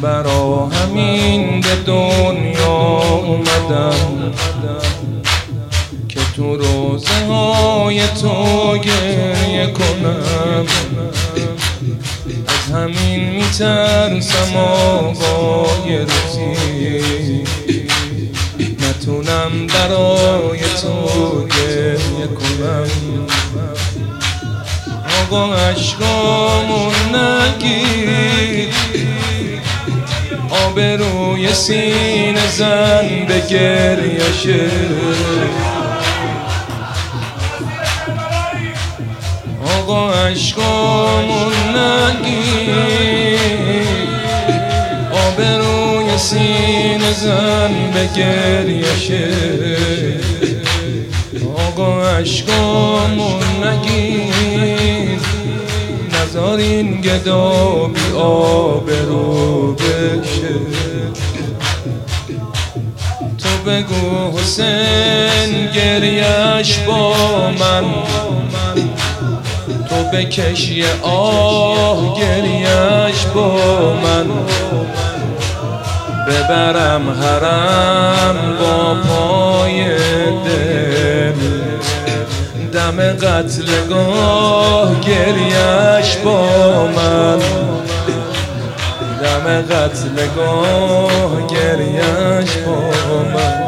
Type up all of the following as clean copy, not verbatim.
برا همین به دنیا اومدم که تو روزه های تو گریه کنم. از همین میترسم آقا یه روزی نتونم برای تو گریه کنم. آقا عشقامون نگیر، آبروی سینه زن به گریشه. آقا عشقامون نگیر، آبروی سینه زن به گریشه. آقا عشقامون نگیر، نذار این گدا بی آبرو بشه. تو بگو حسین گریهش با من، تو بکش یه آه گریهش با من. ببرم حرم با پای دل، دم قتلگاه گریهش با من. دم قتلگاه گریهش با من.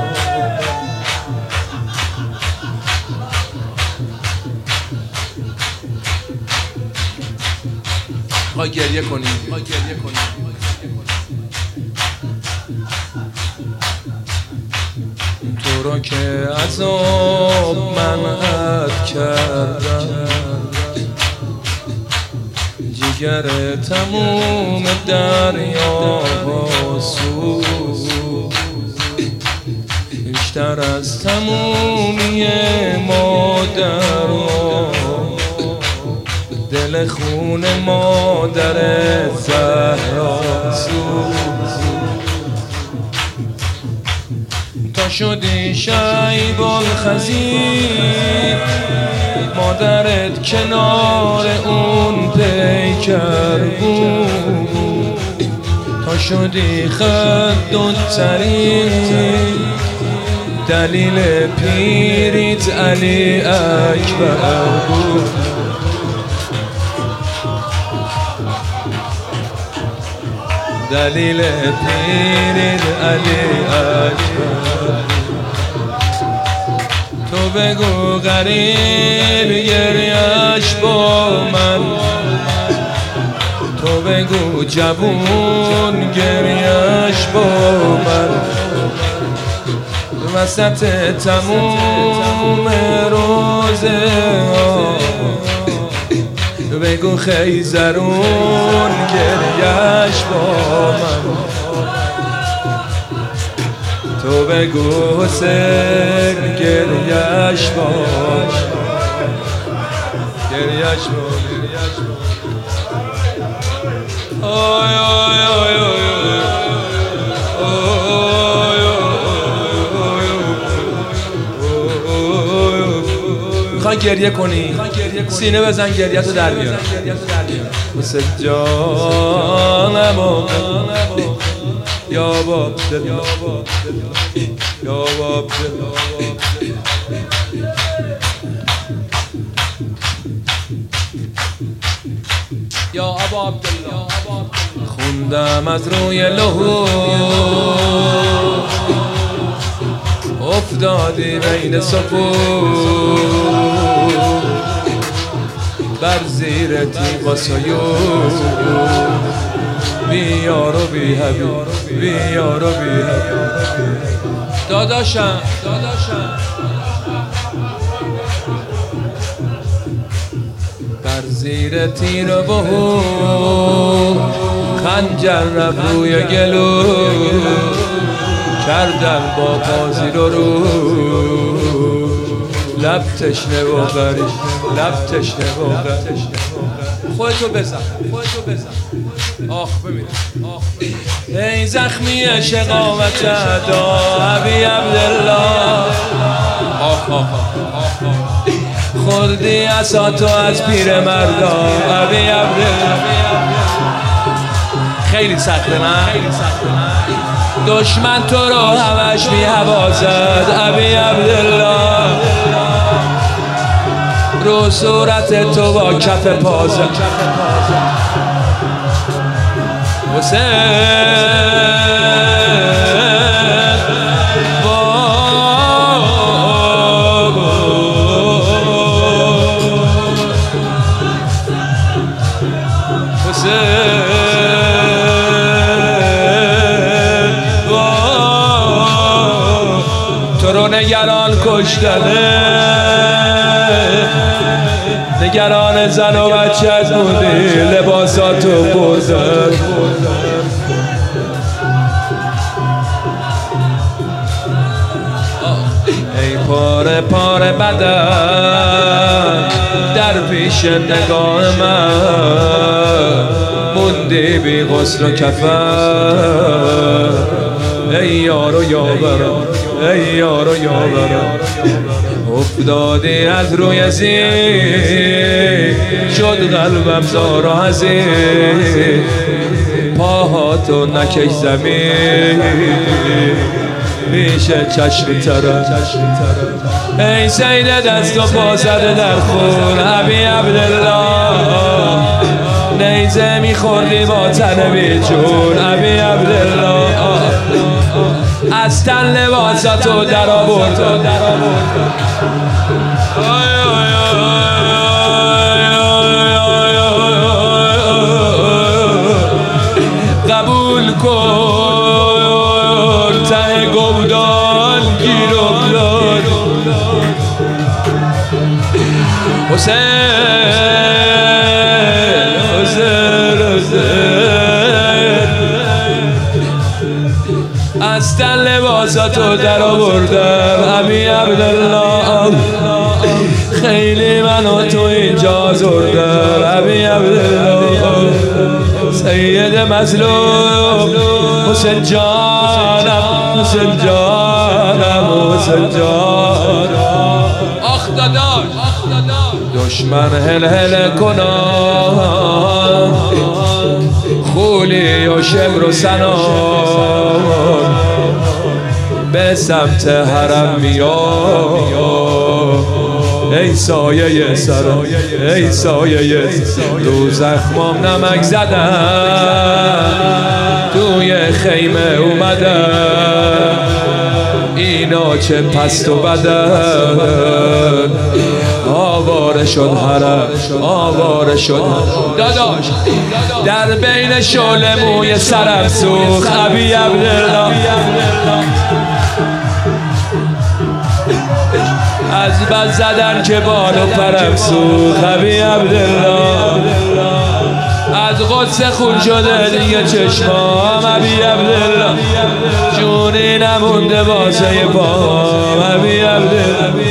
ما گریه کنیم. تو را که عذاب منعت کردم، جگر تموم دریا ها سوخت. بیشتر از تمومی مادر دل خون مادر زهرا سوخت. تا شدی شیب الخزید، مادرت کنار اون پیکر بود. تا شدی خد و طریق، دلیل پیریت علی اکبر بود. دلیل پیریت علی اکبر. تو بگو غریب گریهش با من، تو بگو جوون گریهش با من. وسط تموم روزه ها بگو خیزرون گریهش با من. تو بگو حسین گریهش با من. گریهش با آی آی آی آی میخوای گریه کنی؟ سینه بزن گریه تو در بیار. مثل جانم یا باب دل، یا باب دل. یا ابا عبدالله خوندم از روی لهو، افتادی بین صفو. بر زیر تیغ سیوف، بی یار و بی حبیب، بی یار و بی حبیب. داداشم بر زیر تیر و بهو، خنجر رفت روی گلو. کردن با پازی رو لب تشنه و غریب، لب تشنه و غریب. خودتو بزن آخ ببین ای زخمی شقاوت ادا ابی عبدالله. آخ خوردی عصا تو از پیر مردا ابی عبدالله. خیلی سخته نه؟ دشمن تو رو همش می‌هوازد ابی عبدالله، رو صورت تو با کف پازد حسین تو رو نگران کشتنه، نگران زن و بچت بودی، لباساتو بردن. ای پاره پاره بدن در پیش نگاه من، موندی بی غسل و کفن. ای یارو یاورم، ای یارو یاورم، افتادی از روی زین، شد قلبم زار و حزین، پاهاتو نکش زمین، میشه چشم ترم. ای سید دست و پا زده در خون ابی عبدالله، نیزه میخوردی با تن بی جون ابی عبدالله، از تن لباساتو در آوردن. قبول کن ته گودال گیر افتاد حسین، از تن لباساتو در آوردم ابی عبدالله، خیلی منو تو اینجا زردم ابی عبدالله، سید مظلوم حسین جانم، حسین جانم، حسین جانم. آخ داداش دشمن هل هل کنان، خولی و شمر و سنان، به سمت حرم میاد. ای سایه سرم، ای سایه رو زخمام نمک زدن، توی خیمه اومدن، اینا چه پست و بدن، آواره شد حرم، آواره شد داداش، در بین شعله موی سرم سوخت ابی عبدالله، از بد زدن که بال و پرم سوخت ابی عبدالله، از قدس خون شده دیگه چشمام ابی عبدالله، جونی نمونده واسه پام ابی عبدالله.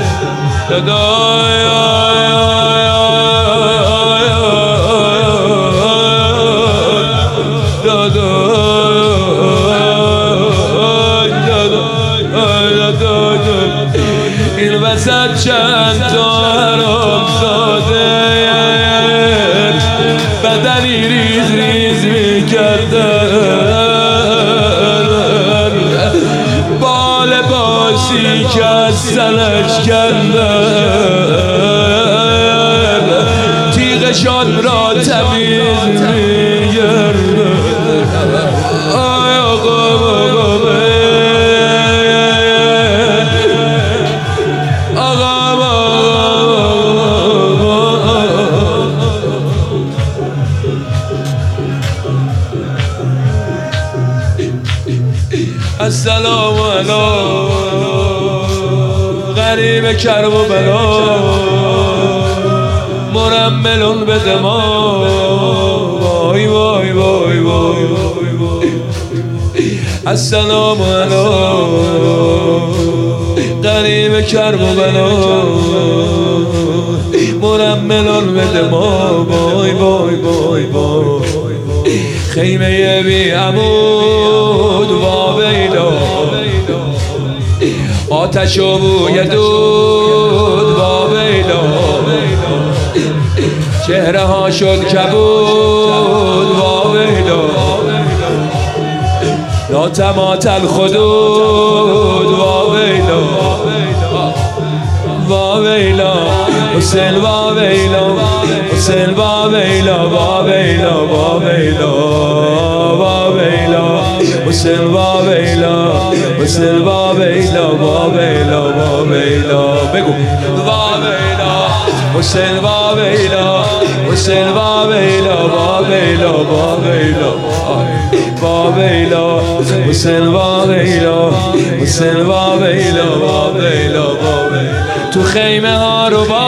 این وسط چند تا حرام زاده بدنی ریز ریز میکردن، بال باسی که از سرش کندن، تیغشان را تمیز میگردن. آی آقا السلام علیکم غریب کرب و بلا، مرملون به دما، وای وای وای وای وای. السلام علیکم غریب کرب و بلا، مرملون به دما، وای وای وای وای. خیمه بی عمود واویلا، آتش و بوی دود واویلا، چهره ها شد کبود واویلا، حاتمات الخدود واویلا واویلا حسین واویلا حسین واویلا واویلا واویلا واویلا حسین واویلا حسین واویلا واویلا واویلا بگو واویلا حسین واویلا حسین واویلا واویلا واویلا واویلا حسین واویلا حسین واویلا واویلا واویلا تو خیمه ها رو با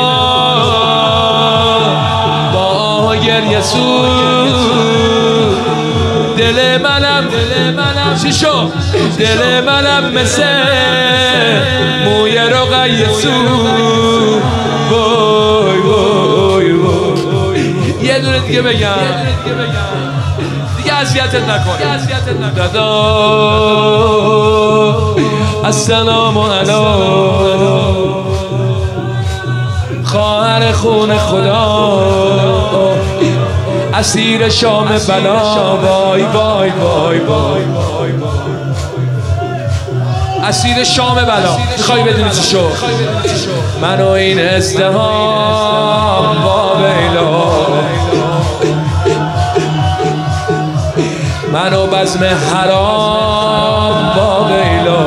آه و گریه سود دل منم چی شو دل منم مثل موی رقیه سود وای وای وای یه دونه دیگه بگم دیگه اذیتت نکن دادا السلام علیکم خواهر خون خدا اسیر شام بلا وای وای وای وای اسیر شام بلا میخوای بدونی چی شد منو این ازدهام واویلا منو بزم حرام واویلا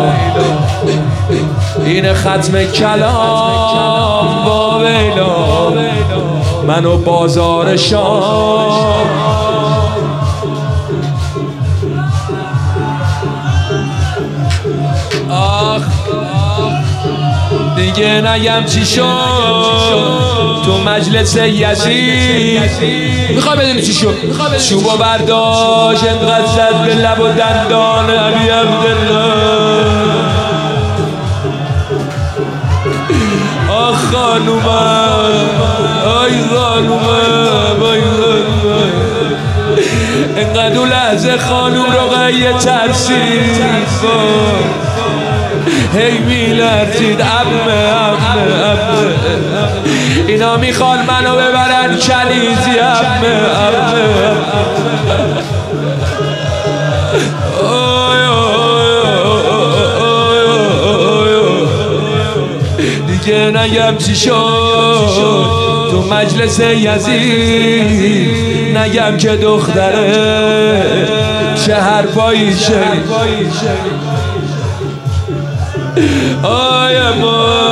این ختم کلام واویلا منو بازار شام آخ دیگه نگم چی شد تو مجلس یزید میخوای بدونی چی شد چوبو برداشت انقدر زد به لب و دندان ابی عبدالله آخ خانومم آی خانومم آی خانومم انقدر اون لحظه خانوم رقیه ترسید هی میلرزید عمه اینا میخوان منو ببرن کنیزی عمه دیگه نگم چی شد تو مجلس یزید نگم که دختره چه حرفایی شنید آی ما